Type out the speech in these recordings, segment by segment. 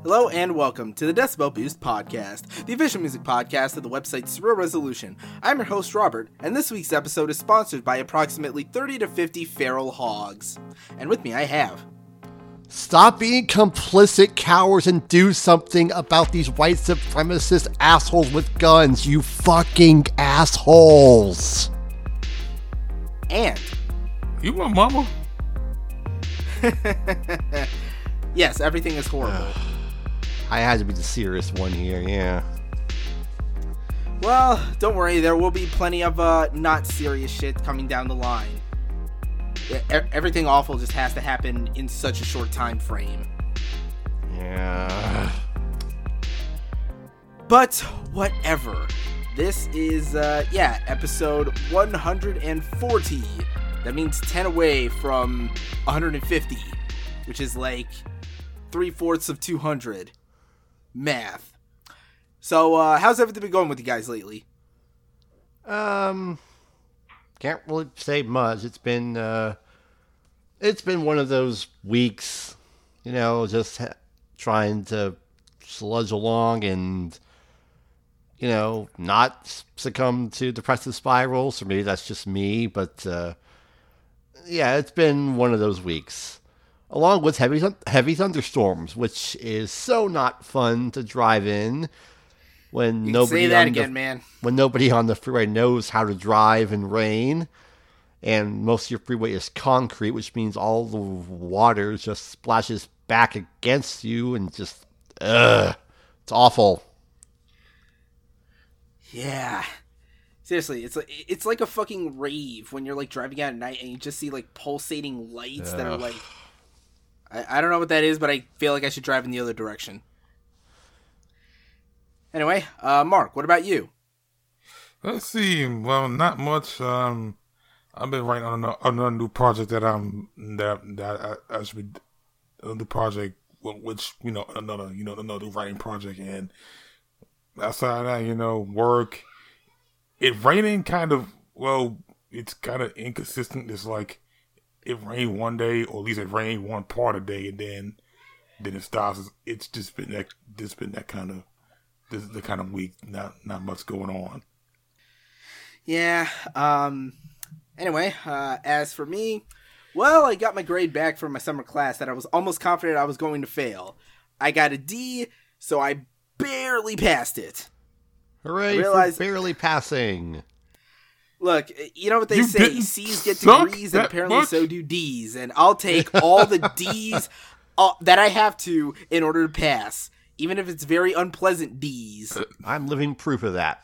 Hello and welcome to the Decibel Boost podcast, the official music podcast of the website Surreal Resolution. I'm your host Robert, and this week's episode is sponsored by approximately 30 to 50 feral hogs. And with me I have... Stop being complicit cowards and do something about these white supremacist assholes with guns, you fucking assholes! And... You my mama? Yes, everything is horrible. I had to be the serious one here, yeah. Well, don't worry, there will be plenty of not serious shit coming down the line. Everything awful just has to happen in such a short time frame. Yeah. But whatever. This is, episode 140. That means 10 away from 150, which is like 3/4 of 200. Math. So, how's everything been going with you guys lately? Can't really say much. It's been one of those weeks, just trying to sludge along and, not succumb to depressive spirals. For me, that's just me, but, it's been one of those weeks. Along with heavy thunderstorms, which is so not fun to drive in when nobody on the freeway knows how to drive in rain, and most of your freeway is concrete, which means all the water just splashes back against you and just it's awful. Yeah. Seriously, it's like a fucking rave when you're like driving out at night and you just see like pulsating lights that are like I don't know what that is, but I feel like I should drive in the other direction. Anyway, Mark, what about you? Let's see. Well, not much. I've been writing on another new project that I should be a new project, which another writing project, and outside of that, work. It raining it's kind of inconsistent. It's like it rained one day, or at least it rained one part of the day, and then it stops. It's just been that kind of. This is the kind of week, not much going on. Yeah. Anyway, as for me, well, I got my grade back from my summer class that I was almost confident I was going to fail. I got a D, so I barely passed it. Hooray for barely passing. Look, you know what they say, C's get degrees and apparently so do D's, and I'll take all the D's that I have to in order to pass. Even if it's very unpleasant D's. I'm living proof of that.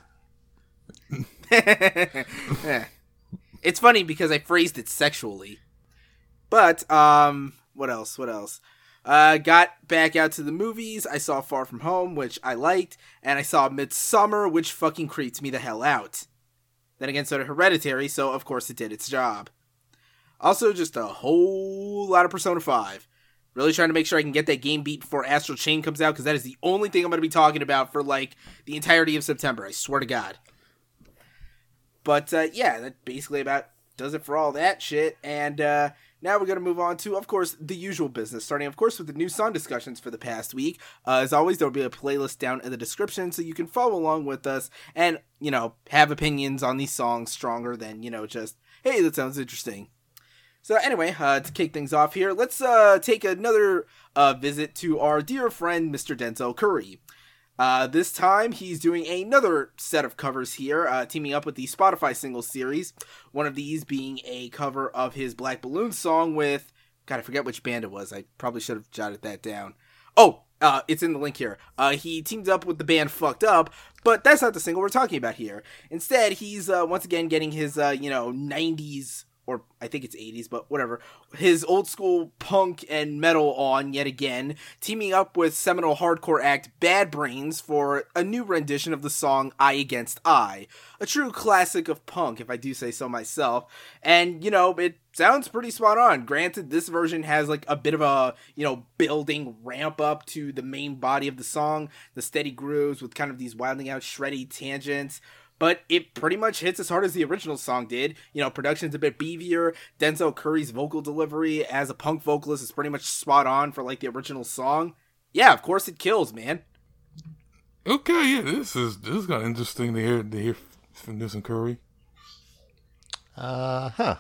It's funny because I phrased it sexually. But, what else? Got back out to the movies. I saw Far From Home, which I liked. And I saw Midsommar, which fucking creeps me the hell out. Then again, so did Hereditary, so of course it did its job. Also, just a whole lot of Persona 5. Really trying to make sure I can get that game beat before Astral Chain comes out, because that is the only thing I'm going to be talking about for, like, the entirety of September. I swear to God. But, that basically about does it for all that shit. And, now we're going to move on to, of course, the usual business. Starting, of course, with the new song discussions for the past week. As always, there will be a playlist down in the description, so you can follow along with us and, have opinions on these songs stronger than, just, hey, that sounds interesting. So anyway, to kick things off here, let's take another visit to our dear friend, Mr. Denzel Curry. This time, he's doing another set of covers here, teaming up with the Spotify singles series. One of these being a cover of his Black Balloon song with... God, I forget which band it was. I probably should have jotted that down. Oh, it's in the link here. He teamed up with the band Fucked Up, but that's not the single we're talking about here. Instead, he's once again getting his, 90s... or I think it's 80s, but whatever, his old school punk and metal on yet again, teaming up with seminal hardcore act Bad Brains for a new rendition of the song Eye Against Eye. A true classic of punk, if I do say so myself. And, it sounds pretty spot on. Granted, this version has like a bit of a, building ramp up to the main body of the song, the steady grooves with kind of these wilding out shreddy tangents. But it pretty much hits as hard as the original song did. Production's a bit beefier. Denzel Curry's vocal delivery as a punk vocalist is pretty much spot on for, like, the original song. Yeah, of course it kills, man. Okay, yeah, this is kind of interesting to hear from this and Curry. Yeah.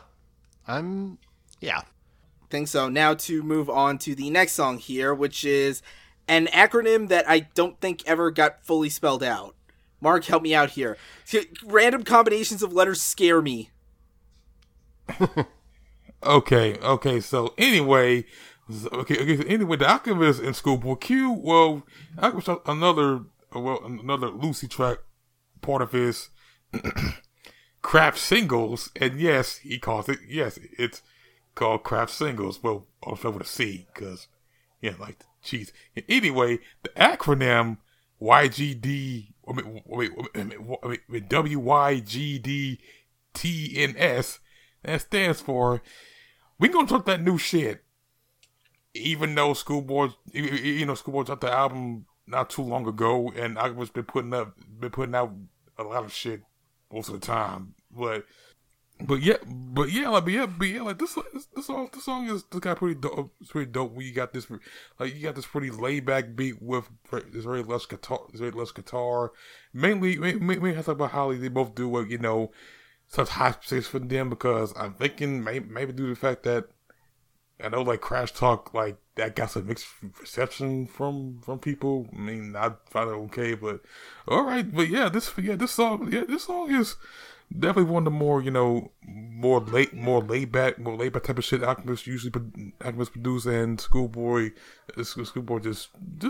Think so. Now to move on to the next song here, which is an acronym that I don't think ever got fully spelled out. Mark, help me out here. Random combinations of letters scare me. Okay. So anyway, the Alchemist and Schoolboy Q. Well, Alchemist another Lucy track, part of his Craft Singles, and yes, he calls it. Yes, it's called Craft Singles. Well, also with a C, because like the cheese. Anyway, the acronym YGD. WYGDTNS. That stands for we gonna talk that new shit. Even though Schoolboy dropped the album not too long ago, and Alchemist been putting out a lot of shit most of the time. But yeah, this song is got pretty dope. It's pretty dope. When you got this pretty laid back beat with this very lush guitar. Mainly I talk about how they both do such high stakes for them, because I'm thinking maybe due to the fact that I know like Crash Talk like that got some mixed reception from people. I mean, I find it okay, but all right. But this song is definitely one of the more more laid back type of shit Alchemist produce, and Schoolboy just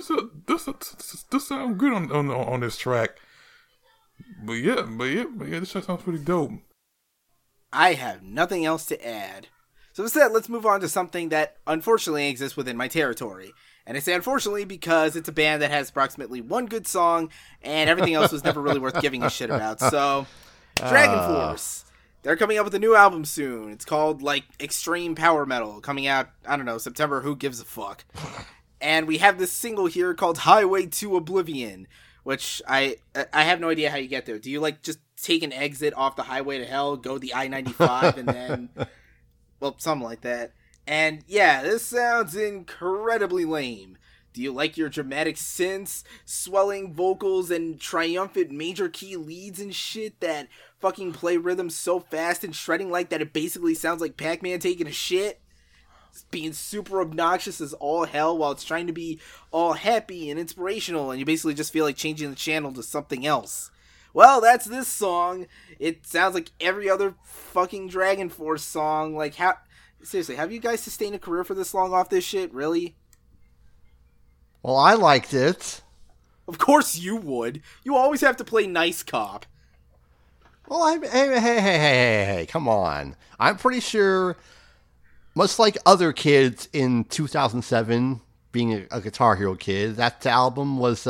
sound good on this track. But yeah, this track sounds pretty dope. I have nothing else to add. So instead, let's move on to something that unfortunately exists within my territory. And I say unfortunately because it's a band that has approximately one good song, and everything else was never really worth giving a shit about. So, Dragon Force. They're coming up with a new album soon. It's called, Extreme Power Metal, coming out, I don't know, September, who gives a fuck. And we have this single here called Highway to Oblivion, which I have no idea how you get there. Do you, just take an exit off the highway to hell, go the I-95, and then... Well, something like that. And yeah, this sounds incredibly lame. Do you like your dramatic synths, swelling vocals, and triumphant major key leads and shit that fucking play rhythms so fast and shredding like that it basically sounds like Pac-Man taking a shit? It's being super obnoxious as all hell while it's trying to be all happy and inspirational, and you basically just feel like changing the channel to something else. Well, that's this song. It sounds like every other fucking Dragon Force song. Seriously, have you guys sustained a career for this long off this shit? Really? Well, I liked it. Of course you would. You always have to play nice cop. Well, hey, come on. I'm pretty sure, much like other kids in 2007, being a Guitar Hero kid, that album was,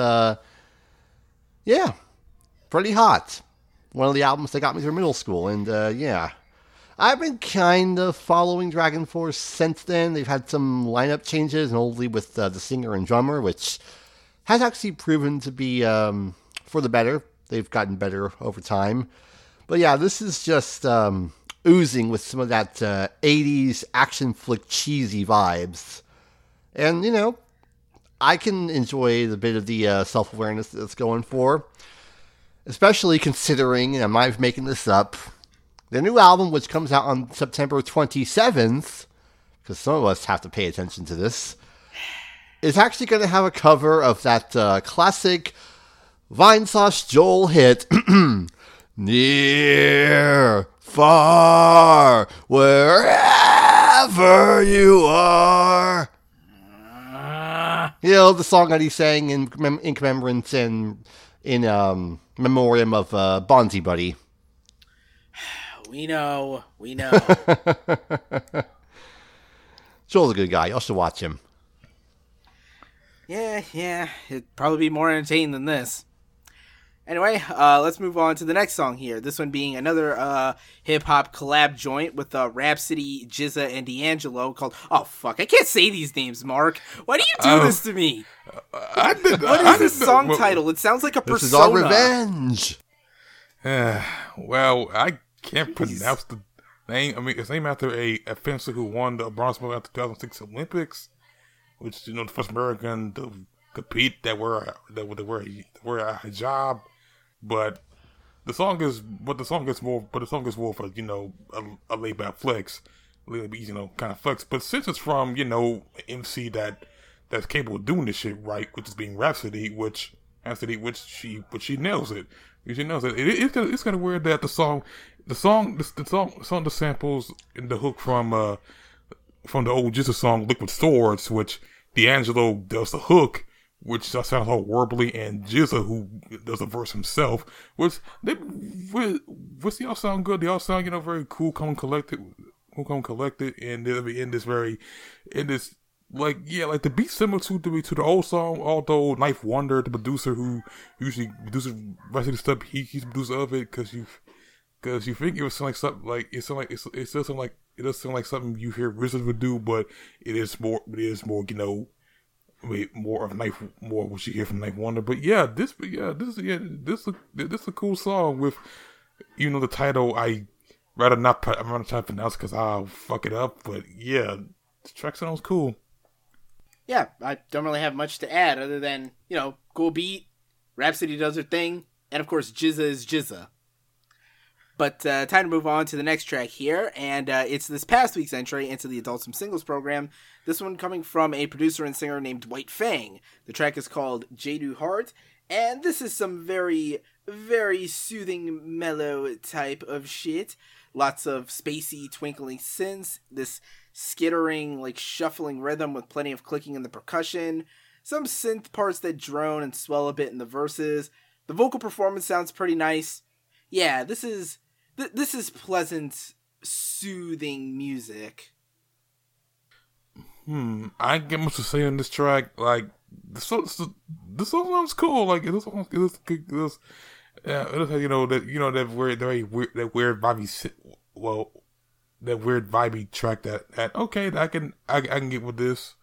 pretty hot. One of the albums that got me through middle school, and I've been kind of following Dragon Force since then. They've had some lineup changes, and only with the singer and drummer, which has actually proven to be for the better. They've gotten better over time. But yeah, this is just oozing with some of that 80s action flick cheesy vibes. And, I can enjoy the bit of the self-awareness that it's going for. Especially considering, and I'm not making this up, the new album, which comes out on September 27th, because some of us have to pay attention to this, is actually going to have a cover of that classic Vinesauce Joel hit, Near, Far, Wherever You Are. The song that he sang in commemorance and in memoriam of Bonzi Buddy. We know. Joel's a good guy. You should watch him. Yeah. It'd probably be more entertaining than this. Anyway, let's move on to the next song here. This one being another hip-hop collab joint with Rhapsody, GZA, and D'Angelo called... Oh, fuck. I can't say these names, Mark. Why do you do this to me? What is this song title? It sounds like a Persona. This is our revenge. Well, I can't pronounce the name. I mean, it's named after a fencer who won the bronze medal at the 2006 Olympics, which, the first American to compete, that wear a hijab, but the song is more of a, a laid back flex, kind of flex. But since it's from, an MC that's capable of doing this shit right, which is being Rhapsody, which she nails it. She knows it. It's kind of weird that the song, the samples in the hook from the old GZA song "Liquid Swords," which D'Angelo does the hook, which sounds all warbly, and GZA, who does the verse himself, which they all sound good. They all sound, very cool, calm, and collected, and they'll be in this like the beat similar to the old song. Although Knife Wonder, the producer who usually produces the rest of the stuff, he's the producer of it, because you think it would sound like something like it does sound like something you hear RZA would do, but it is more more of more what you hear from Knife Wonder. But this is a cool song with the title. I'm not trying to pronounce because I'll fuck it up. But yeah, the track sounds cool. Yeah, I don't really have much to add other than, cool beat, Rhapsody does her thing, and of course GZA is GZA. But time to move on to the next track here, and it's this past week's entry into the Adult Swim Singles program. This one coming from a producer and singer named White Fang. The track is called Jadu Heart, and this is some very, very soothing, mellow type of shit. Lots of spacey, twinkling synths, this skittering, shuffling rhythm with plenty of clicking in the percussion, some synth parts that drone and swell a bit in the verses. The vocal performance sounds pretty nice. Yeah, this is pleasant, soothing music. I ain't get much to say on this track. The song sounds cool. It does that weird vibey. Well, that weird vibey track that I can get with this.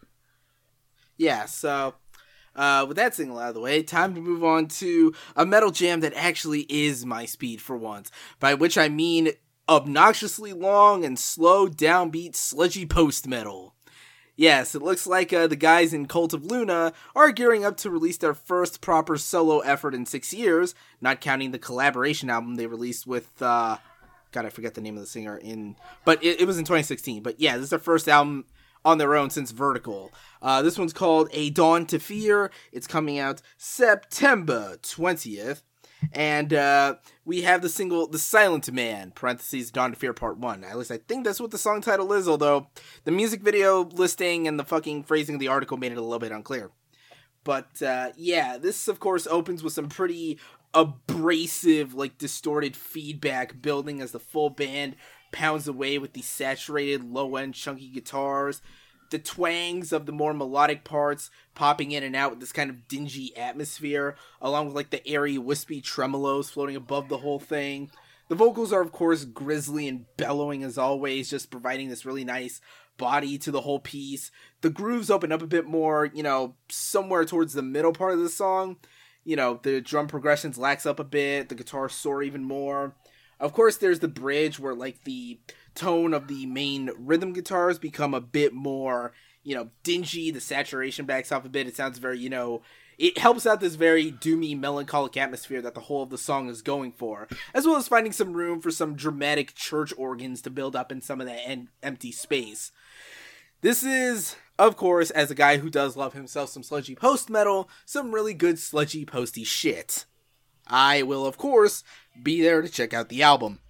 Yeah. So, with that single out of the way, time to move on to a metal jam that actually is my speed for once. By which I mean obnoxiously long and slow downbeat sludgy post-metal. Yes, it looks like the guys in Cult of Luna are gearing up to release their first proper solo effort in 6 years, not counting the collaboration album they released with, God, I forget the name of the singer, but it was in 2016. But yeah, this is their first album on their own since Vertical. This one's called A Dawn to Fear. It's coming out September 20th. And we have the single The Silent Man, parentheses, Dawn to Fear Part 1. At least I think that's what the song title is, although the music video listing and the fucking phrasing of the article made it a little bit unclear. But this of course opens with some pretty abrasive, distorted feedback building as the full band pounds away with the saturated, low-end, chunky guitars. The twangs of the more melodic parts popping in and out with this kind of dingy atmosphere, along with the airy, wispy tremolos floating above the whole thing. The vocals are, of course, grisly and bellowing as always, just providing this really nice body to the whole piece. The grooves open up a bit more, somewhere towards the middle part of the song. The drum progressions lax up a bit, the guitars soar even more. Of course, there's the bridge where, the tone of the main rhythm guitars become a bit more, dingy. The saturation backs off a bit. It sounds very, it helps out this very doomy, melancholic atmosphere that the whole of the song is going for, as well as finding some room for some dramatic church organs to build up in some of that empty space. This is, of course, as a guy who does love himself some sludgy post-metal, some really good sludgy posty shit. I will, of course, be there to check out the album.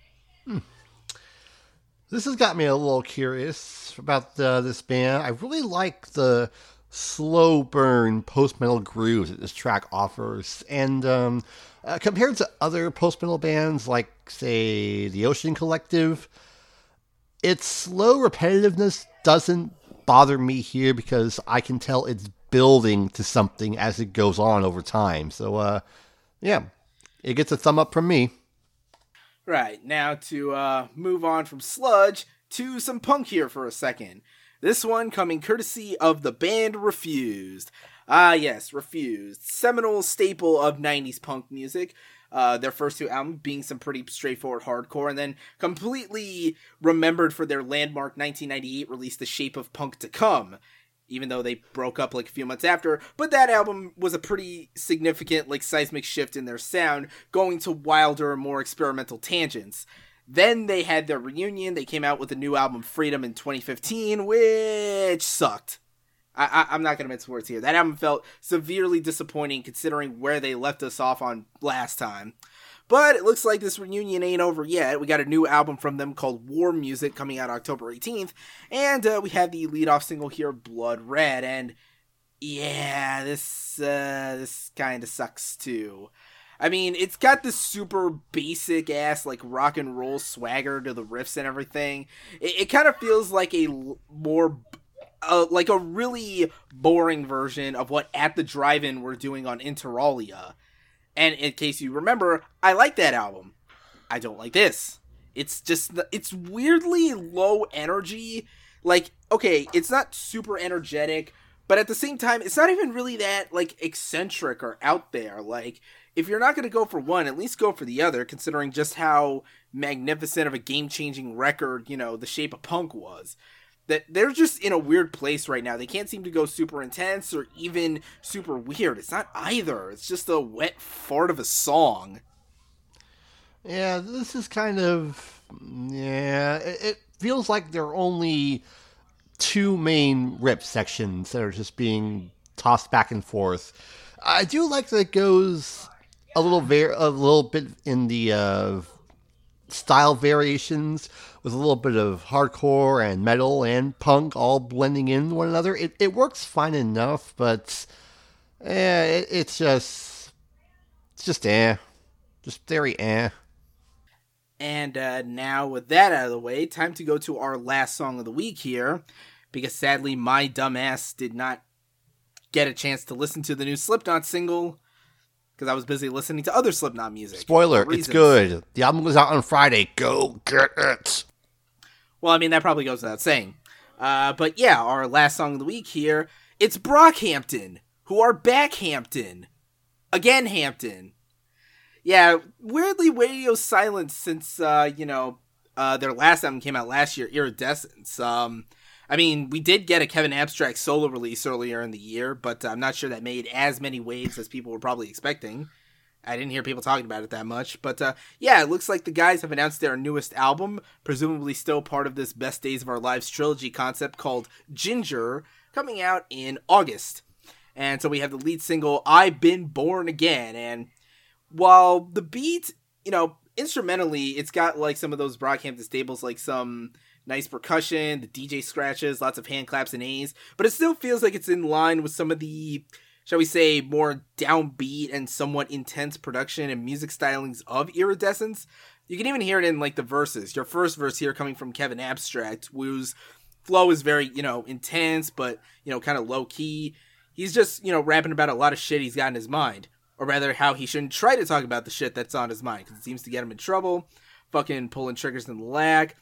This has got me a little curious about this band. I really like the slow burn post-metal grooves that this track offers. And compared to other post-metal bands like, say, the Ocean Collective, its slow repetitiveness doesn't bother me here because I can tell it's building to something as it goes on over time. So, it gets a thumb up from me. Right, now to move on from sludge to some punk here for a second. This one coming courtesy of the band Refused. Yes, Refused. Seminal staple of 90s punk music. Their first two albums being some pretty straightforward hardcore, and then completely remembered for their landmark 1998 release, The Shape of Punk to Come. even though they broke up like a few months after. But that album was a pretty significant like seismic shift in their sound, going to wilder, more experimental tangents. Then they had their reunion. They came out with a new album, Freedom, in 2015, which sucked. I'm not going to mince words here. That album felt severely disappointing considering where they left us off on last time. But it looks like this reunion ain't over yet. We got a new album from them called War Music coming out October 18th. And we have the lead-off single here, Blood Red. And yeah, this kind of sucks too. I mean, it's got this super basic-ass, like, rock and roll swagger to the riffs and everything. It kind of feels like a more... like a really boring version of what At the Drive-In were doing on Inter Alia. And in case you remember, I like that album. I don't like this. It's just, it's weirdly low energy. Like, okay, it's not super energetic, but at the same time, it's not even really that, like, eccentric or out there. Like, if you're not going to go for one, at least go for the other, considering just how magnificent of a game-changing record, you know, The Shape of Punk was. That they're just in a weird place right now. They can't seem to go super intense or even super weird. It's not either. It's just a wet fart of a song. Yeah, this is kind of... Yeah, it feels like there are only two main rip sections that are just being tossed back and forth. I do like that it goes a little bit in the style variations, with a little bit of hardcore and metal and punk all blending in one another. It works fine enough, but it's just very eh. And now with that out of the way, time to go to our last song of the week here, because sadly my dumbass did not get a chance to listen to the new Slipknot single, because I was busy listening to other Slipknot music. Spoiler, it's good. The album goes out on Friday. Go get it. Well, I mean, that probably goes without saying. But yeah, our last song of the week here, it's Brockhampton, who are back Hampton. Again Hampton. Yeah, weirdly radio silence since, their last album came out last year, Iridescence. I mean, we did get a Kevin Abstract solo release earlier in the year, but I'm not sure that made as many waves as people were probably expecting. I didn't hear people talking about it that much. But yeah, it looks like the guys have announced their newest album, presumably still part of this Best Days of Our Lives trilogy concept called Ginger, coming out in August. And so we have the lead single, I've Been Born Again. And while the beat, instrumentally, it's got like some of those Brockhampton staples, like some nice percussion, the DJ scratches, lots of hand claps and A's, but it still feels like it's in line with some of the, shall we say, more downbeat and somewhat intense production and music stylings of Iridescence. You can even hear it in like the verses. Your first verse here coming from Kevin Abstract, whose flow is very, intense, but, kind of low key. He's just, rapping about a lot of shit he's got in his mind. Or rather, how he shouldn't try to talk about the shit that's on his mind, because it seems to get him in trouble, fucking pulling triggers in the lag,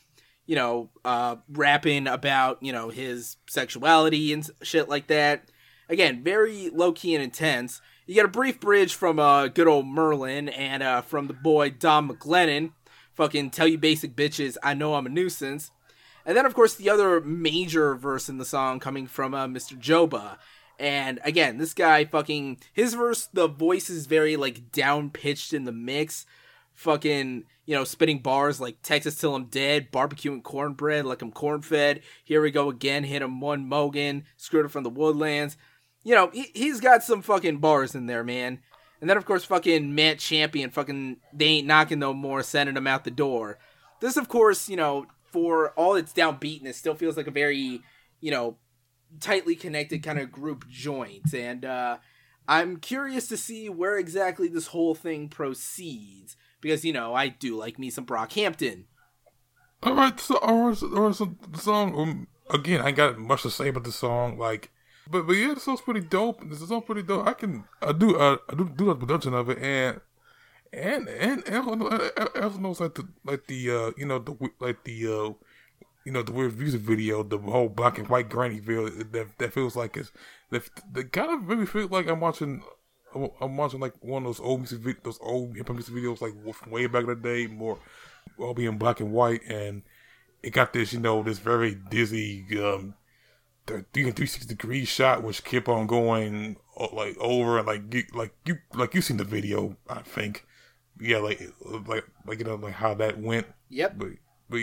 rapping about, his sexuality and shit like that. Again, very low-key and intense. You get a brief bridge from good old Merlin and from the boy Dom McGlennon. Fucking tell you basic bitches, I know I'm a nuisance. And then, of course, the other major verse in the song coming from Mr. Joba. And again, this guy fucking, his verse, the voice is very like down-pitched in the mix. Fucking, spitting bars like Texas till I'm dead, barbecuing cornbread like I'm corn-fed. Here we go again, hit him one Mogan, screwed it from the woodlands. He's got some fucking bars in there, man. And then, of course, fucking Matt Champion, fucking, they ain't knocking no more, sending him out the door. This, of course, for all its downbeatness, still feels like a very, tightly connected kind of group joint. And I'm curious to see where exactly this whole thing proceeds. Because, I do like me some Brockhampton. Alright, so the song, again, I ain't got much to say about the song, like, but yeah, the song's pretty dope. This is all pretty dope. I do the production of it, and also knows the weird music video, the whole black and white granny video that feels like it's that kind of really feels like I'm watching like one of those old those old hip hop music videos like from way back in the day, more all being black and white, and it got this this very dizzy the 360-degree shot, which kept on going like over, and like you seen the video, I think. Yeah, like you know, like how that went. Yep. But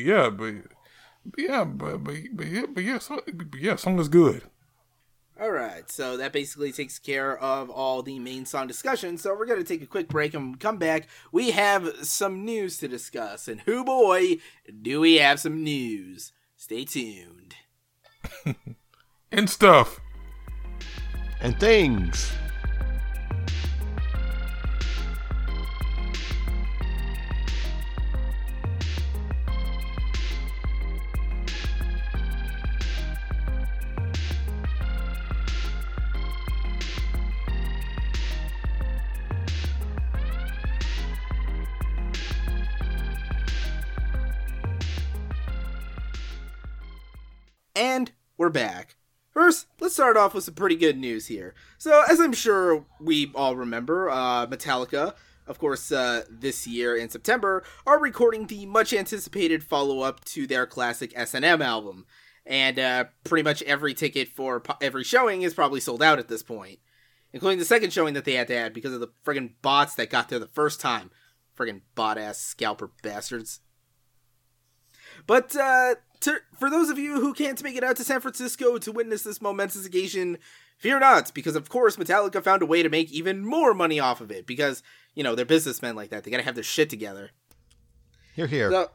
song is good. All right, so that basically takes care of all the main song discussion. So we're going to take a quick break and come back. We have some news to discuss, and hoo boy, do we have some news. Stay tuned. And stuff. And things. And we're back. First, let's start off with some pretty good news here. So, as I'm sure we all remember, Metallica, of course, this year in September, are recording the much-anticipated follow-up to their classic S&M album. And pretty much every ticket for every showing is probably sold out at this point. Including the second showing that they had to add because of the friggin' bots that got there the first time. Friggin' bot-ass scalper bastards. But, for those of you who can't make it out to San Francisco to witness this momentous occasion, fear not, because of course Metallica found a way to make even more money off of it, because, you know, they're businessmen like that. They gotta have their shit together. Hear, hear. So,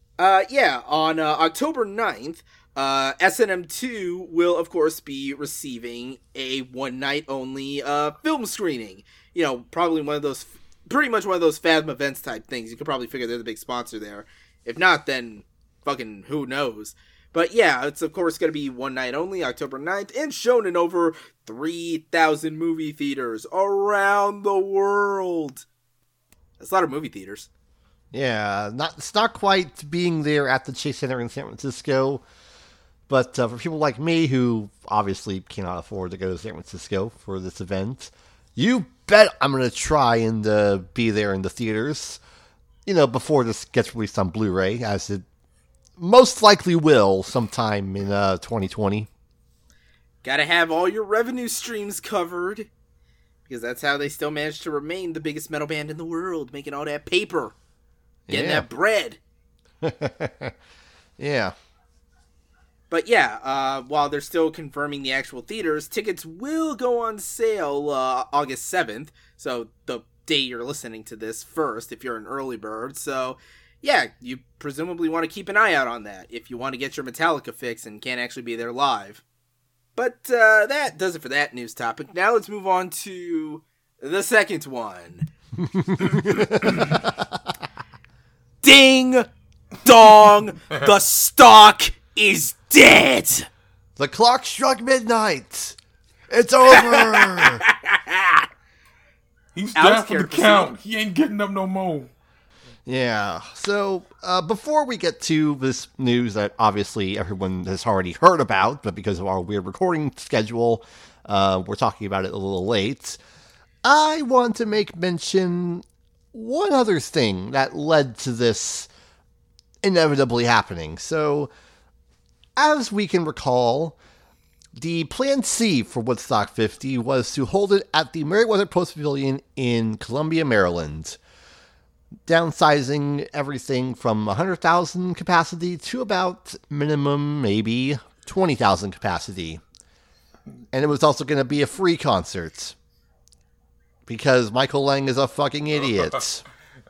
on October 9th, S&M 2 will, of course, be receiving a one-night-only film screening. You know, probably pretty much one of those Fathom events type things. You could probably figure they're the big sponsor there. If not, then fucking who knows. But yeah, it's of course going to be one night only, October 9th, and shown in over 3,000 movie theaters around the world. That's a lot of movie theaters. Yeah, it's not quite being there at the Chase Center in San Francisco, but for people like me who obviously cannot afford to go to San Francisco for this event, you bet I'm going to try and be there in the theaters, you know, before this gets released on Blu-ray, as it most likely will sometime in 2020. Gotta have all your revenue streams covered, because that's how they still manage to remain the biggest metal band in the world, making all that paper, getting that bread. Yeah. But yeah, while they're still confirming the actual theaters, tickets will go on sale August 7th, so the day you're listening to this first, if you're an early bird. So yeah, you presumably want to keep an eye out on that if you want to get your Metallica fix and can't actually be there live. But that does it for that news topic. Now let's move on to the second one. Ding dong, the stock is dead. The clock struck midnight. It's over. He's down for the count. He ain't getting up no more. Yeah, so before we get to this news that obviously everyone has already heard about, but because of our weird recording schedule, we're talking about it a little late, I want to make mention one other thing that led to this inevitably happening. So, as we can recall, the plan C for Woodstock 50 was to hold it at the Merriweather Post Pavilion in Columbia, Maryland, downsizing everything from 100,000 capacity to about minimum maybe 20,000 capacity. And it was also going to be a free concert, because Michael Lang is a fucking idiot.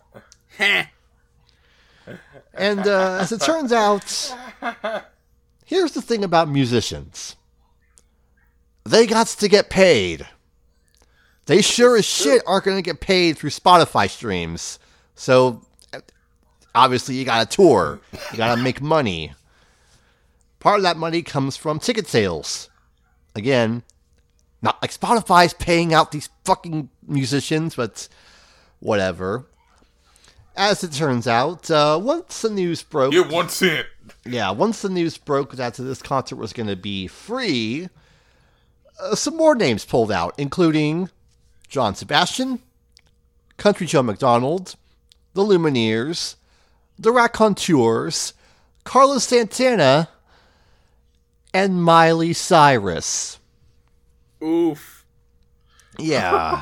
And as it turns out, here's the thing about musicians. They got to get paid. They sure as shit aren't going to get paid through Spotify streams. So, obviously, you got to tour. You got to make money. Part of that money comes from ticket sales. Again, not like Spotify's paying out these fucking musicians, but whatever. As it turns out, once the news broke... Get 1 cent. Yeah, once the news broke that this concert was going to be free, some more names pulled out, including John Sebastian, Country Joe McDonald, the Lumineers, the Raconteurs, Carlos Santana, and Miley Cyrus. Oof. Yeah.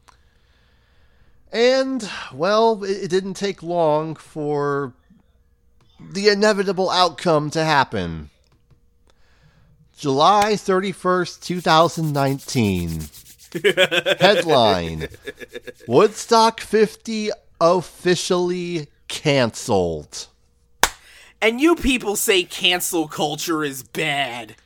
And, well, it didn't take long for the inevitable outcome to happen. July 31st, 2019. Headline: Woodstock 50 officially canceled. And you people say cancel culture is bad.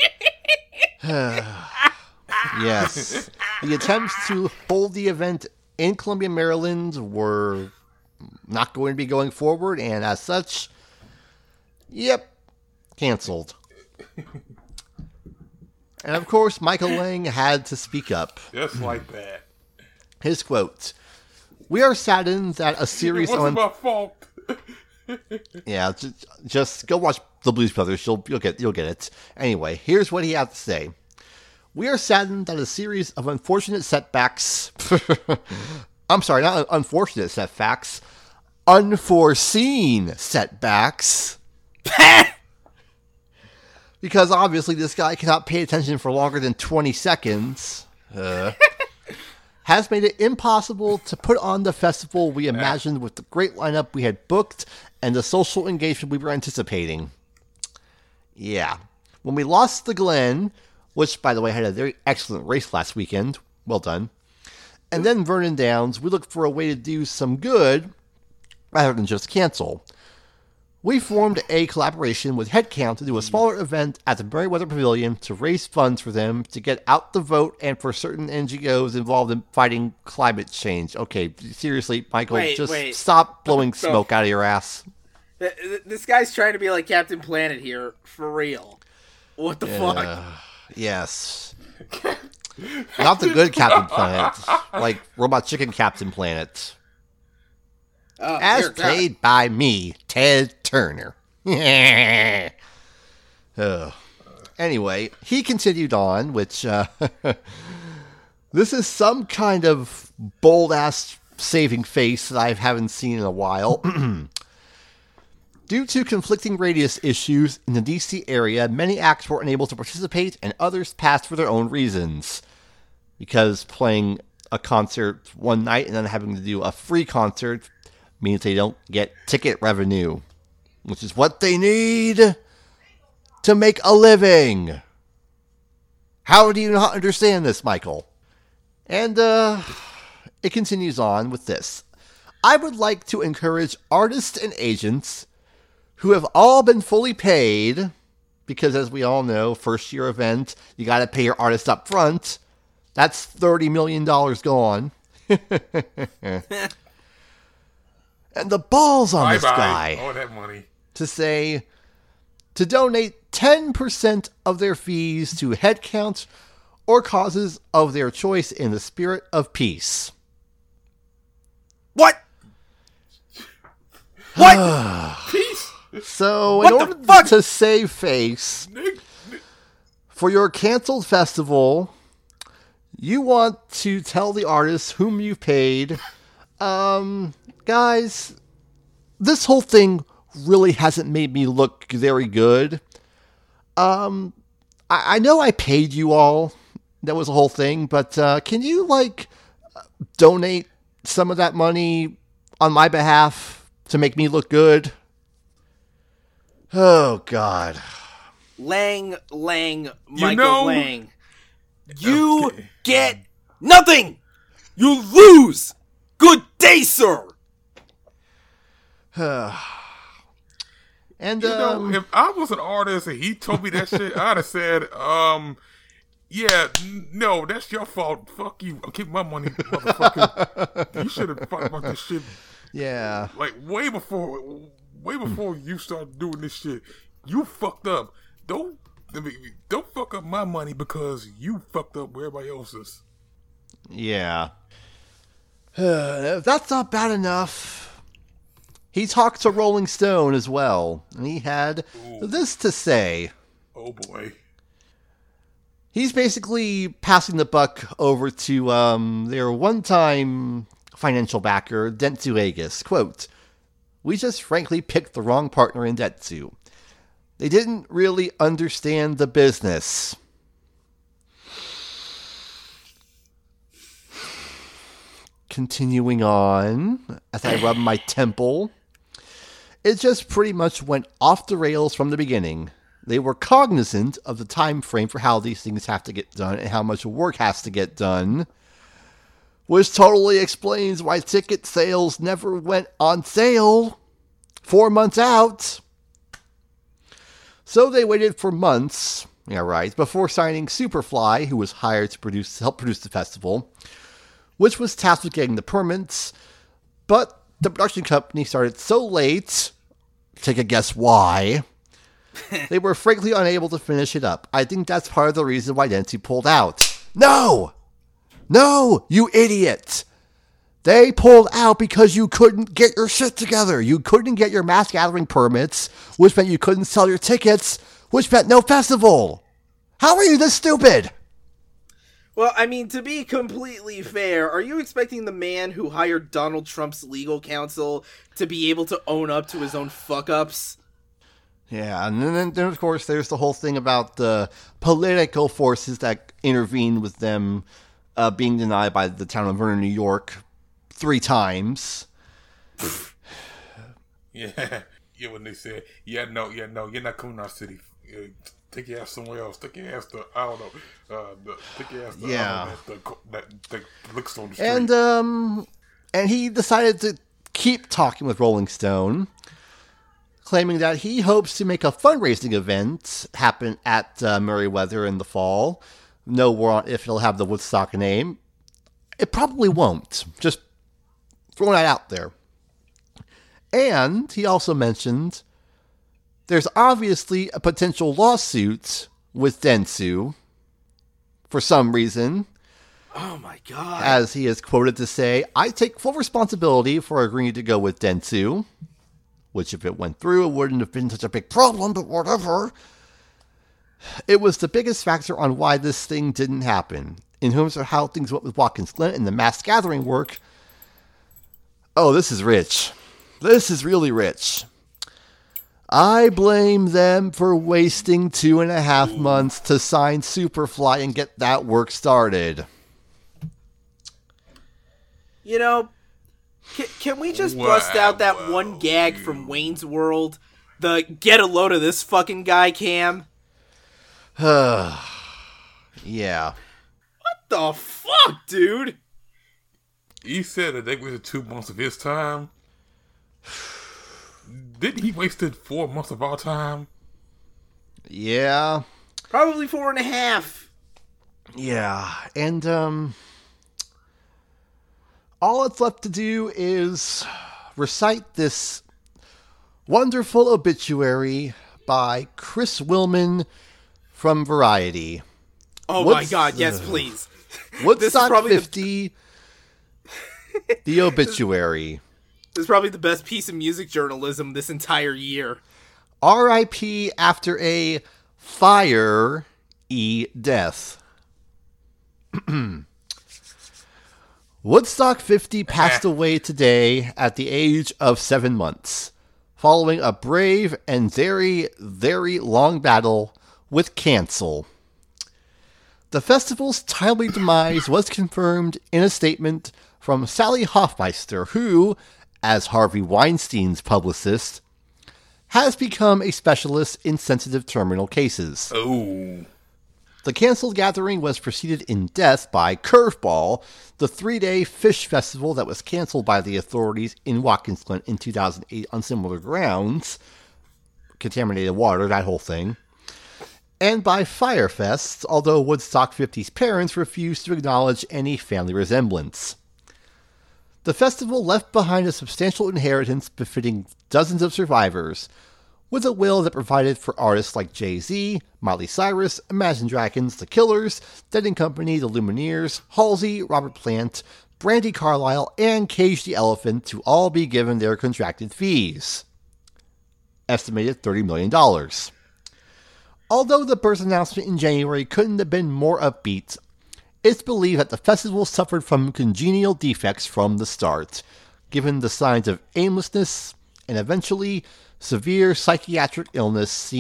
Yes. The attempts to hold the event in Columbia, Maryland were not going to be going forward, and as such, canceled. And of course, Michael Lang had to speak up. Just like that. His quote: "We are saddened that a series It wasn't my fault." Yeah, just go watch the Blues Brothers. You'll get it. Anyway, here's what he had to say. "We are saddened that a series of unfortunate setbacks." I'm sorry, not unfortunate setbacks. Unforeseen setbacks. Because obviously this guy cannot pay attention for longer than 20 seconds. Has made it impossible to put on the festival we imagined with the great lineup we had booked and the social engagement we were anticipating. Yeah. When we lost the Glen, which, by the way, had a very excellent race last weekend. Well done. And then Vernon Downs, we looked for a way to do some good rather than just cancel. We formed a collaboration with Headcount to do a smaller event at the Merriweather Pavilion to raise funds for them to get out the vote and for certain NGOs involved in fighting climate change." Okay, seriously, Michael, stop blowing smoke out of your ass. This guy's trying to be like Captain Planet here, for real. What the fuck? Yes. Not the good Captain Planet, like Robot Chicken Captain Planet. As played by me, Ted Turner. Anyway, he continued on, which, this is some kind of bold-ass saving face that I haven't seen in a while. "Due to conflicting radius issues in the DC area, many acts were unable to participate and others passed for their own reasons." Because playing a concert one night and then having to do a free concert means they don't get ticket revenue, which is what they need to make a living. How do you not understand this, Michael? And it continues on with this. "I would like to encourage artists and agents who have all been fully paid," because as we all know, first year event, you got to pay your artist up front. That's $30 million gone. And the balls on this guy all that money to say to donate 10% of their fees to Headcount or causes of their choice in the spirit of peace. What? Peace. So, in order to save face for your canceled festival, you want to tell the artists whom you've paid, guys, this whole thing really hasn't made me look very good. I know I paid you all. That was the whole thing. But can you, donate some of that money on my behalf to make me look good? Oh, God. Michael Lang. You get nothing! You lose! Good day, sir! And if I was an artist and he told me that shit, I'd have said, no, that's your fault. Fuck you. I'll keep my money, motherfucker. You should have thought about this shit. Yeah. Way before you start doing this shit. You fucked up. Don't fuck up my money because you fucked up everybody else's. Yeah. If that's not bad enough, he talked to Rolling Stone as well, and he had this to say. Oh boy. He's basically passing the buck over to their one-time financial backer, Dentsu Aegis. Quote, "We just frankly picked the wrong partner in Dentsu. They didn't really understand the business. Continuing on, as I rub my temple, it just pretty much went off the rails from the beginning. They were cognizant of the time frame for how these things have to get done and how much work has to get done, which totally explains why ticket sales never went on sale 4 months out. So they waited for months, before signing Superfly, who was hired to help produce the festival, which was tasked with getting the permits, but the production company started so late, take a guess why, they were frankly unable to finish it up. I think that's part of the reason why Dentsu pulled out. No! No, you idiot! They pulled out because you couldn't get your shit together. You couldn't get your mass gathering permits, which meant you couldn't sell your tickets, which meant no festival. How are you this stupid? Well, I mean, to be completely fair, are you expecting the man who hired Donald Trump's legal counsel to be able to own up to his own fuck-ups? Yeah, and then of course, there's the whole thing about the political forces that intervened with them being denied by the town of Vernon, New York 3 times. Yeah, when they said, no, you're not coming to our city. Take your ass somewhere else. Take your ass to, I don't know, take your ass to, that looks on the street. And he decided to keep talking with Rolling Stone, claiming that he hopes to make a fundraising event happen at Merriweather in the fall. No word on if it'll have the Woodstock name. It probably won't. Just throwing that out there. And he also mentioned there's obviously a potential lawsuit with Dentsu for some reason. Oh my god. As he is quoted to say, I take full responsibility for agreeing to go with Dentsu. Which if it went through, it wouldn't have been such a big problem, but whatever. It was the biggest factor on why this thing didn't happen. In terms of how things went with Watkins Glen and the mass gathering work. Oh, this is rich. This is really rich. I blame them for wasting 2.5 months to sign Superfly and get that work started. You know, can we just bust out that one gag from Wayne's World? The get a load of this fucking guy cam? Yeah. What the fuck, dude? He said that they wasted 2 months of his time. Didn't he wasted 4 months of our time? Yeah. Probably 4.5. Yeah. And, all it's left to do is recite this wonderful obituary by Chris Willman from Variety. Oh my god, yes, please. Woodstock 50, the obituary. This is probably the best piece of music journalism this entire year. R.I.P. after a fire-y death. Woodstock 50 passed away today at the age of 7 months, following a brave and very, very long battle with cancel. The festival's timely demise was confirmed in a statement from Sally Hoffmeister, who, as Harvey Weinstein's publicist, has become a specialist in sensitive terminal cases. Oh. The canceled gathering was preceded in death by Curveball, the 3-day Phish festival that was canceled by the authorities in Watkins Glen in 2008 on similar grounds. Contaminated water, that whole thing. And by Firefest, although Woodstock 50's parents refused to acknowledge any family resemblance. The festival left behind a substantial inheritance befitting dozens of survivors, with a will that provided for artists like Jay-Z, Miley Cyrus, Imagine Dragons, The Killers, Dead & Company, The Lumineers, Halsey, Robert Plant, Brandi Carlile, and Cage the Elephant to all be given their contracted fees. Estimated $30 million. Although the birth announcement in January couldn't have been more upbeat, it's believed that the festival suffered from congenial defects from the start, given the signs of aimlessness and eventually severe psychiatric illness seen in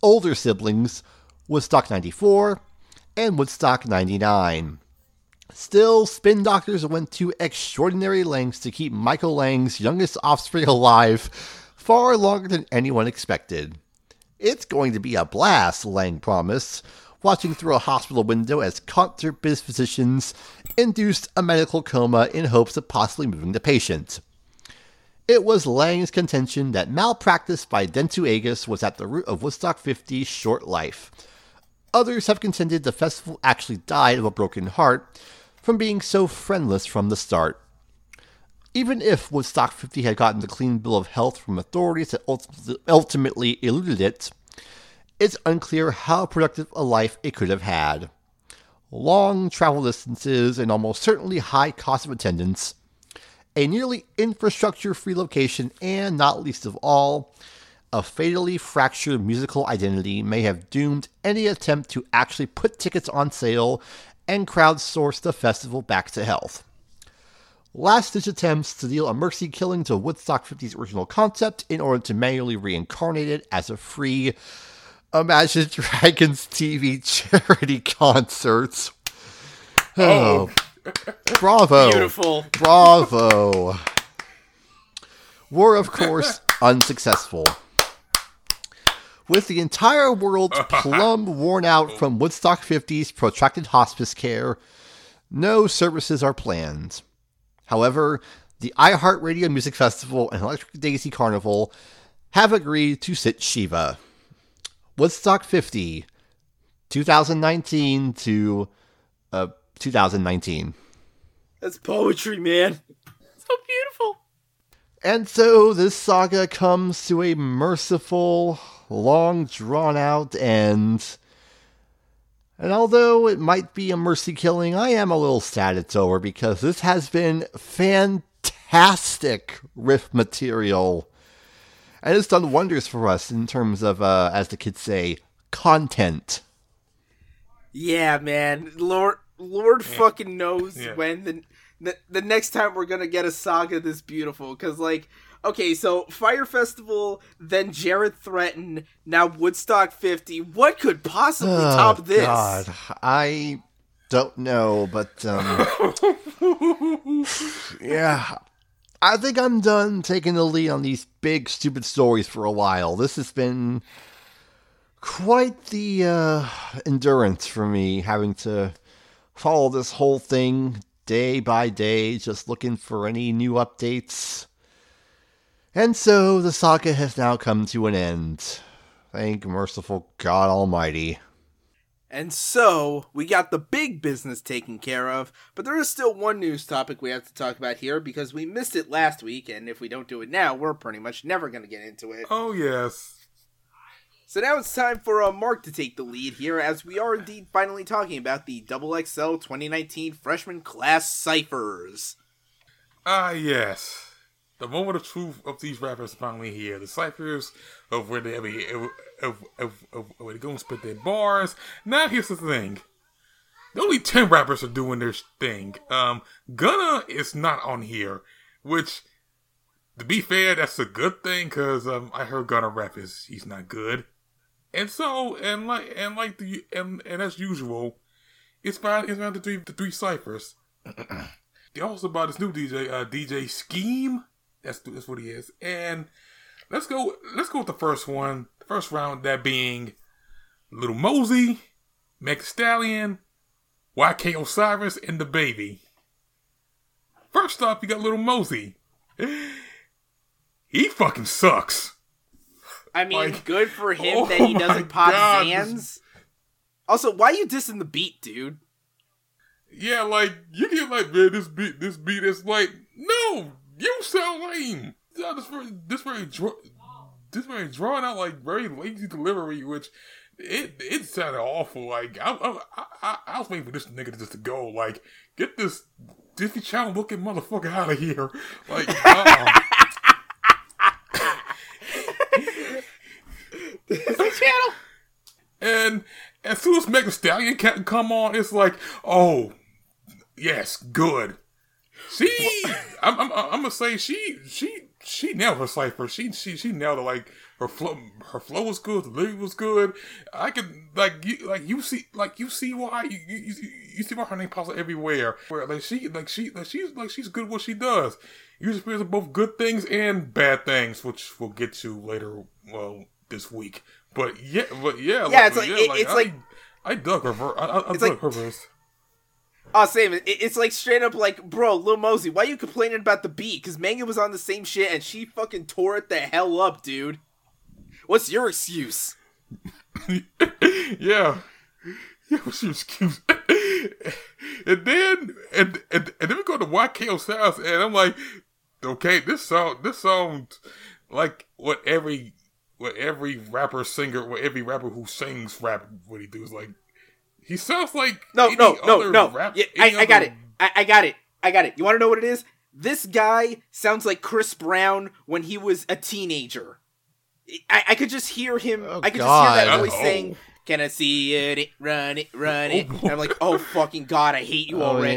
older siblings, Woodstock 94 and Woodstock 99. Still, Spin Doctors went to extraordinary lengths to keep Michael Lang's youngest offspring alive far longer than anyone expected. It's going to be a blast, Lang promised, watching through a hospital window as concert biz physicians induced a medical coma in hopes of possibly moving the patient. It was Lang's contention that malpractice by Dentu Aegis was at the root of Woodstock 50's short life. Others have contended the festival actually died of a broken heart from being so friendless from the start. Even if Woodstock 50 had gotten the clean bill of health from authorities that ultimately eluded it, it's unclear how productive a life it could have had. Long travel distances and almost certainly high cost of attendance, a nearly infrastructure-free location, and not least of all, a fatally fractured musical identity may have doomed any attempt to actually put tickets on sale and crowdsource the festival back to health. Last-ditch attempts to deal a mercy killing to Woodstock 50's original concept in order to manually reincarnate it as a free Imagine Dragons TV charity concert. Oh. Bravo. Beautiful. Bravo. Were, of course, unsuccessful. With the entire world plumb worn out from Woodstock 50's protracted hospice care, no services are planned. However, the iHeartRadio Music Festival and Electric Daisy Carnival have agreed to sit Shiva. Woodstock 50, 2019 to 2019. That's poetry, man. So beautiful. And so this saga comes to a merciful, long drawn out end. And although it might be a mercy killing, I am a little sad it's over because this has been fantastic riff material. And it's done wonders for us in terms of, as the kids say, content. Yeah, man. Lord fucking knows when the next time we're gonna get a saga this beautiful. Because, like, okay, so Fire Festival, then Jared Threaten, now Woodstock 50. What could possibly top this? God, I don't know, but, yeah. I think I'm done taking the lead on these big, stupid stories for a while. This has been quite the endurance for me, having to follow this whole thing day by day, just looking for any new updates. And so the saga has now come to an end. Thank merciful God Almighty. And so, we got the big business taken care of, but there is still one news topic we have to talk about here because we missed it last week, and if we don't do it now, we're pretty much never going to get into it. Oh, yes. So now it's time for Mark to take the lead here, as we are indeed finally talking about the XXL 2019 Freshman Class Cyphers. Yes. The moment of truth of these rappers is finally here. The ciphers of where they where they go and spit their bars. Now here's the thing. The only 10 rappers are doing their thing. Gunna is not on here, which, to be fair, that's a good thing because I heard Gunna rap he's not good, and so and as usual, it's around the three ciphers. They also brought this new DJ, DJ Scheme. That's what he is. And let's go with the first one. The first round, that being Little Mosey, Meg Thee Stallion, YK Osiris, and the Baby. First up, you got Little Mosey. He fucking sucks. I mean, good for him that he doesn't pop Zans. Also, why are you dissing the beat, dude? Yeah, like, you get like, man, this beat is like, no, you sound lame. This very drawn out, like, very lazy delivery, which it sounded awful. Like, I was waiting for this nigga just to go, like, get this Disney Channel looking motherfucker out of here. Like, Disney Channel. And as soon as Meg Thee Stallion can come on, it's like, oh, yes, good. I'm gonna say she nailed her cipher. She nailed it, like her flow was good, the lyric was good. I can you see why you see why her name pops up everywhere. Where she's good at what she does. You experience both good things and bad things, which we'll get to later. Well, this week, but yeah. I dug her verse. I dug her verse. Oh, same. It's like straight up like, bro, Lil Mosey, why you complaining about the beat? Because Megan was on the same shit and she fucking tore it the hell up, dude. What's your excuse? Yeah, what's your excuse? and then we go to YKO's house, and I'm like, okay, this sounds like what every rapper singer, what every rapper who sings rap, what he do is like. He sounds like no. Rap, yeah, I got it. I got it. You want to know what it is? This guy sounds like Chris Brown when he was a teenager. I could just hear him. I could just hear that voice saying, "Can I see it? Run it, run it." And I'm like, "Oh fucking god, I hate you already."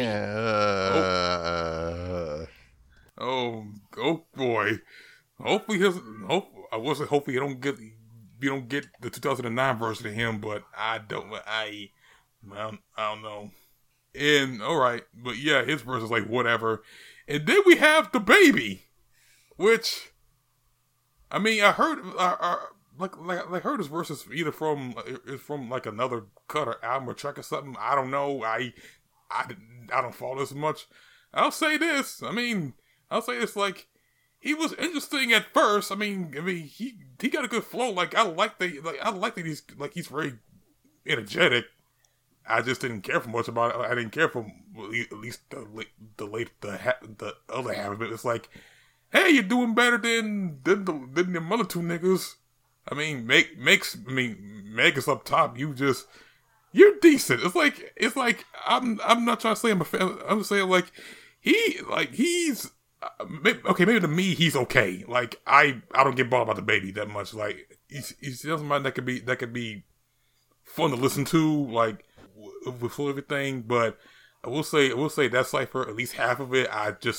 Yeah. Oh boy. Hopefully you don't get the 2009 version of him, but I don't know. And alright, but yeah, his verse is like whatever. And then we have the baby, which I mean, I heard heard his verse is either from like another cut or album or track or something. I don't know. I don't follow this much. I'll say this like. He was interesting at first. I mean, he got a good flow. Like I like that he's very energetic. I just didn't care for much about it. I didn't care for at least the other half of it. It's like, hey, you're doing better than the other two niggas. I mean, Meg is up top. You're decent. It's like I'm not trying to say I'm a fan. I'm just saying he's. Maybe to me he's okay. Like I don't get bothered about the baby that much. Like he's somebody that could be fun to listen to, like with everything. But I will say that cipher, at least half of it, I just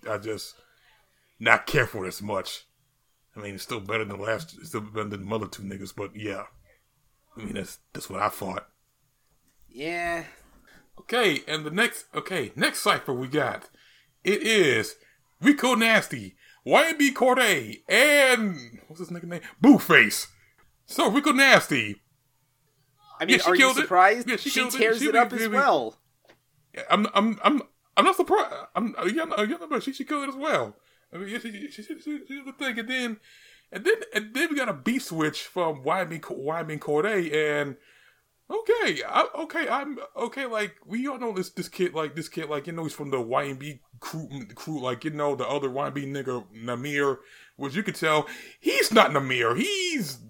not care for as much. I mean, it's still better than it's still better than the other two niggas. But yeah, I mean that's what I thought. Yeah. Okay, and the next cipher we got, it is Rico Nasty, YB Cordae, and what's his nigga name? Blueface. So Rico Nasty. I mean, are you surprised? Yeah, she tears it up as well. I'm not surprised. She killed it as well. I mean, she did the thing, and then we got a beat switch from YB Cordae, and I'm okay. Like we all know this kid, he's from the YB crew, like the other YB nigga Namir, which you could tell he's not Namir. He's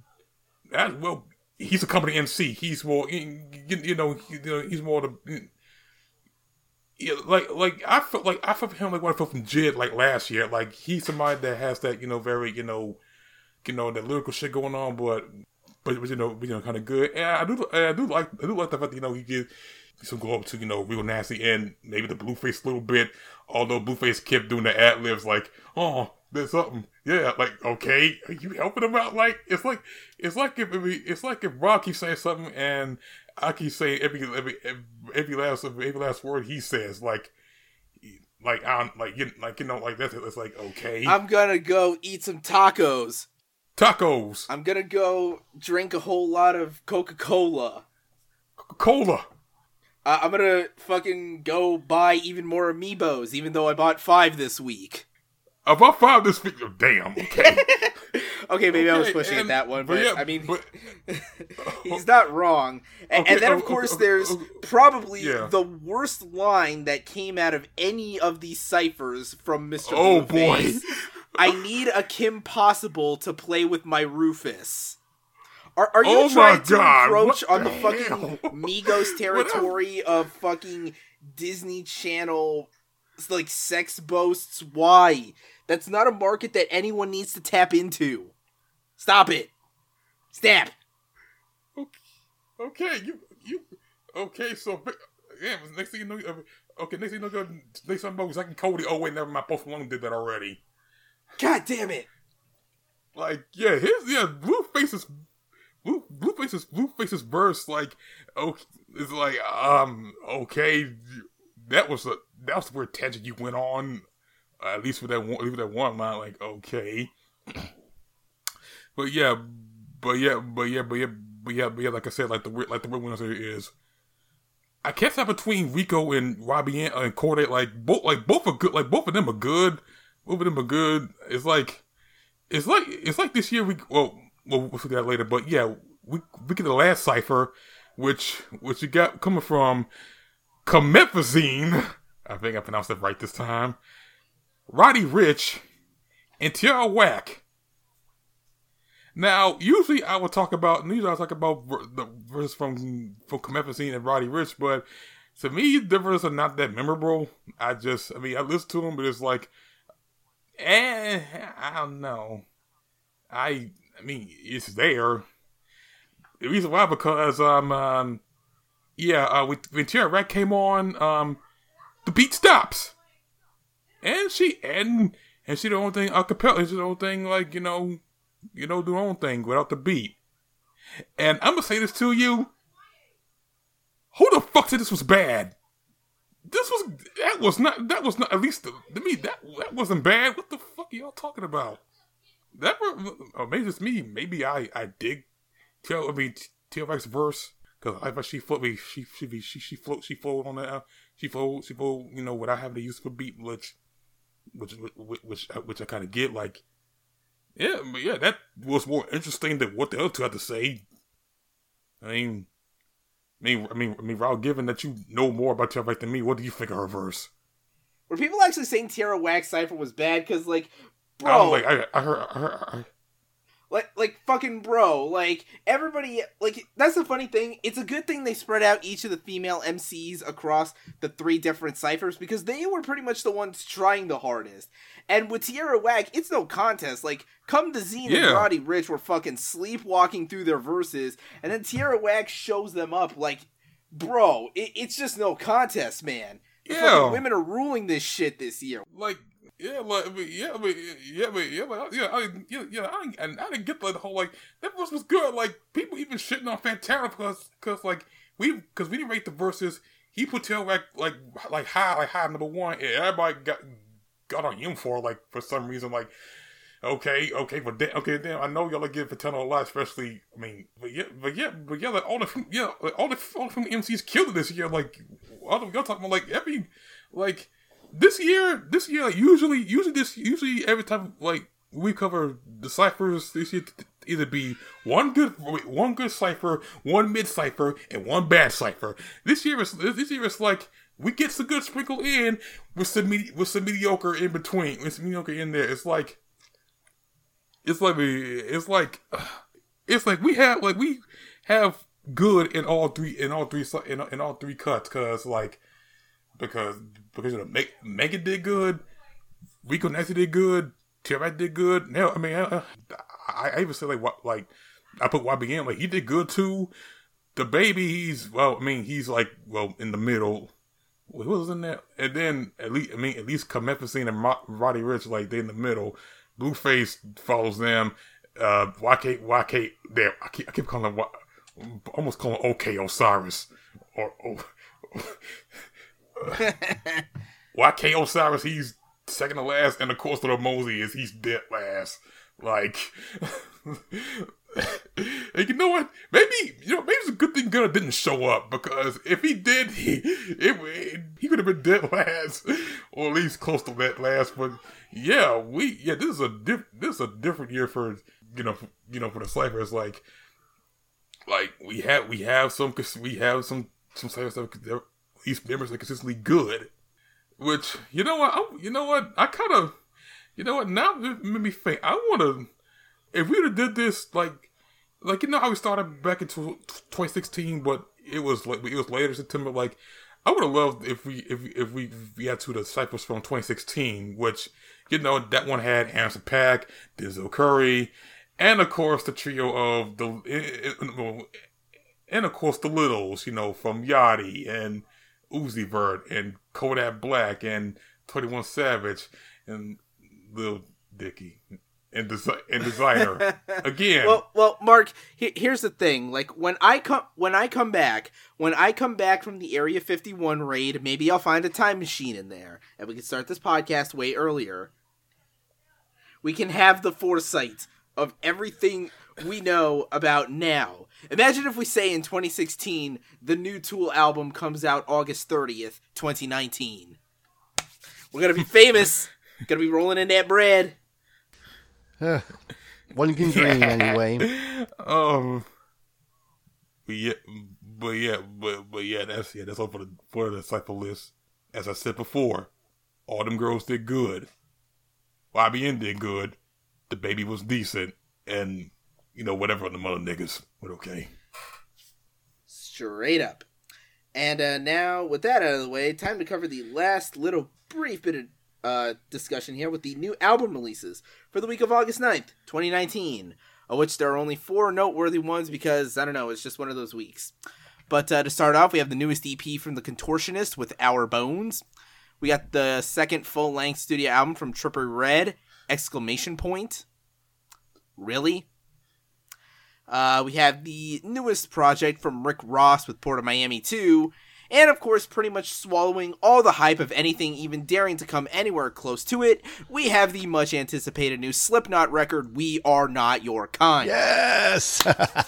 a company MC. He's more, he's more the. Yeah, like I felt him like what I felt from Jid like last year. Like he's somebody that has that very that lyrical shit going on, but kind of good. And I do like the fact that he gives some glow up to Real Nasty and maybe the Blueface a little bit. Although Blueface kept doing the ad libs like, oh, there's something, yeah, like okay, are you helping him out? Like it's like if Rock keeps saying something and I keep saying every last word he says, like that's it's like okay. I'm gonna go eat some tacos. I'm gonna go drink a whole lot of Coca-Cola. I'm gonna fucking go buy even more Amiibos, even though I bought 5 this week. I bought 5 this week. Oh, damn. Okay. Okay, maybe I was pushing at that one, but he's not wrong. And then, of course, there's probably the worst line that came out of any of these ciphers from Mr. Oh, Blueface. boy. I need a Kim Possible to play with my Rufus. Are you trying to encroach on the fucking Migos territory of fucking Disney Channel, like, sex boasts? Why? That's not a market that anyone needs to tap into. Stop it. Snap. Okay, okay, so, yeah, next thing you know, next time I was like Cody. Oh, wait, never mind, Post Malone did that already. God damn it. like, Blueface's verse, like, okay, it's like, okay, that was the weird tangent you went on, at least with that one line, like, okay, but yeah, like I said, like the real winner is, I can't stop between Rico and Robbie and Corday, both are good, both of them are good. It's like this year we'll figure that later, but yeah, we get the last cipher, which you got coming from Comethazine, I think I pronounced it right this time, Roddy Ricch, and Tierra Whack. Now, usually I talk about the verses from Comethazine and Roddy Ricch, but to me, the verses are not that memorable. I listen to them, but it's like, I don't know. I mean, it's there. The reason why, because when Tierra Whack came on, the beat stops, and she the only thing acapella, she's the only thing do her own thing without the beat. And I'm gonna say this to you: who the fuck said this was bad? That was not at least to me that wasn't bad. What the fuck are y'all talking about? Maybe it's me. Maybe I dig Tierra Whack's verse, because I thought she flowed on that. She flowed, without having to use for beat, which I kind of get. Like, yeah, but yeah, that was more interesting than what the other two had to say. I mean, Raul, given that you know more about Tierra Whack than me, what do you think of her verse? Were people actually saying Tierra Whack's cipher was bad? Because, like, bro, I heard. Like, fucking bro, like, everybody, like, that's the funny thing. It's a good thing they spread out each of the female MCs across the 3 different ciphers, because they were pretty much the ones trying the hardest. And with Tierra Whack, it's no contest. Like, Comethazine and Roddy Ricch were fucking sleepwalking through their verses, and then Tierra Whack shows them up, like, bro, it's just no contest, man. Yeah. Women are ruling this shit this year. Like, I didn't get the whole, like, that verse was good. Like, people even shitting on Fantana because we didn't rate the verses. He put Tierra Whack like high number 1, and everybody got on him for some reason, like, okay, damn, I know y'all give Fantana a lot, especially, I mean, like all the MCs killed it this year. Like, all of y'all talking about This year, usually every time we cover the ciphers, this year either be one good cipher, one mid cipher, and one bad cipher. This year it's like we get some good sprinkle in with some mediocre in between, with some mediocre in there. It's like we have good in all three cuts, because Megan did good, Rico Nasty did good, Tierra Whack did good. Now, I mean, I even say I put YBN, he did good too. The baby, he's in the middle. Who was in there? And then at least Comethazine and Roddy Ricch, they in the middle. Blueface follows them. YK there. I keep calling him almost calling OK Osiris or. YK Osiris, he's second to last, and of course Little Mosey he's dead last. And you know what? Maybe it's a good thing Gunna didn't show up, because if he did, he could have been dead last, or at least close to that last. But this is a different year for for the ciphers. We have some ciphers that these members are consistently good. Which, now it made me think, I want to, if we would have did this, how we started back in 2016, but it was later September, I would have loved if we had to the ciphers from 2016, which, that one had Anderson .Paak, Denzel Curry, and of course the trio of the Littles, from Yachty and Uzi Vert and Kodak Black and 21 Savage and Lil Dicky. and designer again. Well, Mark. Here's the thing. Like when I come back from the Area 51 raid, maybe I'll find a time machine in there, and we can start this podcast way earlier. We can have the foresight of everything we know about now. Imagine if we say in 2016 the new Tool album comes out August 30th, 2019. We're gonna be famous. Gonna be rolling in that bread. One can dream anyway. But yeah, that's all for the cycle list. As I said before, all them girls did good. YBN did good. The baby was decent, and whatever on the mother niggas were okay. Straight up. And now, with that out of the way, time to cover the last little brief bit of discussion here with the new album releases for the week of August 9th, 2019, of which there are only 4 noteworthy ones because, I don't know, it's just one of those weeks. But to start off, we have the newest EP from The Contortionist with Our Bones. We got the second full-length studio album from Trippie Redd, ! Really? We have the newest project from Rick Ross with Port of Miami 2, and of course, pretty much swallowing all the hype of anything even daring to come anywhere close to it, we have the much anticipated new Slipknot record, We Are Not Your Kind. Yes!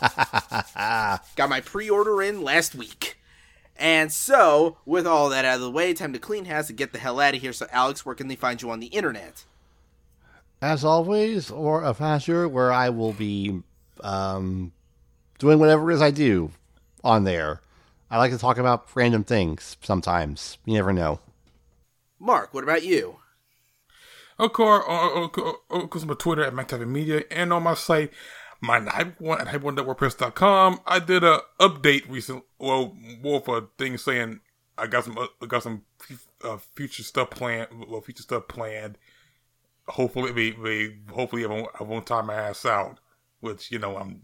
Got my pre-order in last week. And so, with all that out of the way, time to clean house and get the hell out of here. So, Alex, where can they find you on the internet? As always, or a faster, where I will be doing whatever it is I do on there. I like to talk about random things sometimes. You never know. Mark, what about you? Of course, on my Twitter at MacTappingMedia, and on my site, MindHype1 at hype1.wordpress.com. I did a update recently, well, more of a thing saying I got some future stuff planned. Well, future stuff planned. Hopefully, I won't tie my ass out. Which I'm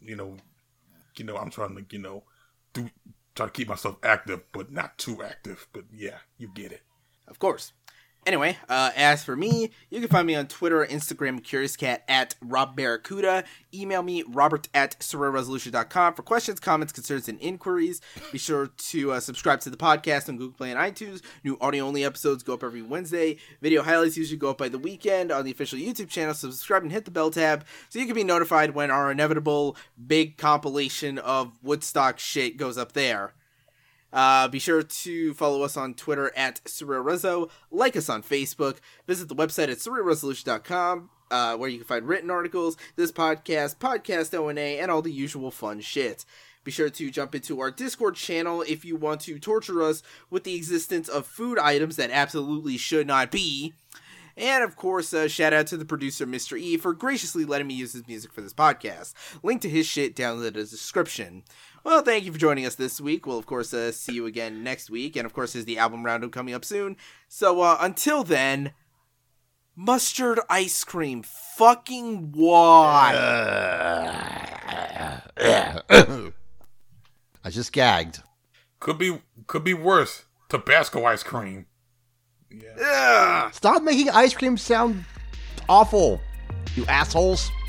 trying to try to keep myself active, but not too active. But yeah, you get it. Of course. Anyway, as for me, you can find me on Twitter or Instagram, CuriousCat at RobBarracuda. Email me, robert@surrealresolution.com for questions, comments, concerns, and inquiries. Be sure to subscribe to the podcast on Google Play and iTunes. New audio-only episodes go up every Wednesday. Video highlights usually go up by the weekend on the official YouTube channel. So subscribe and hit the bell tab so you can be notified when our inevitable big compilation of Woodstock shit goes up there. Be sure to follow us on Twitter at SurrealRezo, like us on Facebook, visit the website at surrealresolution.com, where you can find written articles, this podcast O&A, and all the usual fun shit. Be sure to jump into our Discord channel if you want to torture us with the existence of food items that absolutely should not be. And, of course, shout out to the producer, Mr. E, for graciously letting me use his music for this podcast. Link to his shit down in the description. Well, thank you for joining us this week. We'll, of course, see you again next week. And, of course, there's the album roundup coming up soon. So, until then, mustard ice cream. Fucking why? I just gagged. Could be worse. Tabasco ice cream. Yeah. Stop making ice cream sound awful, you assholes.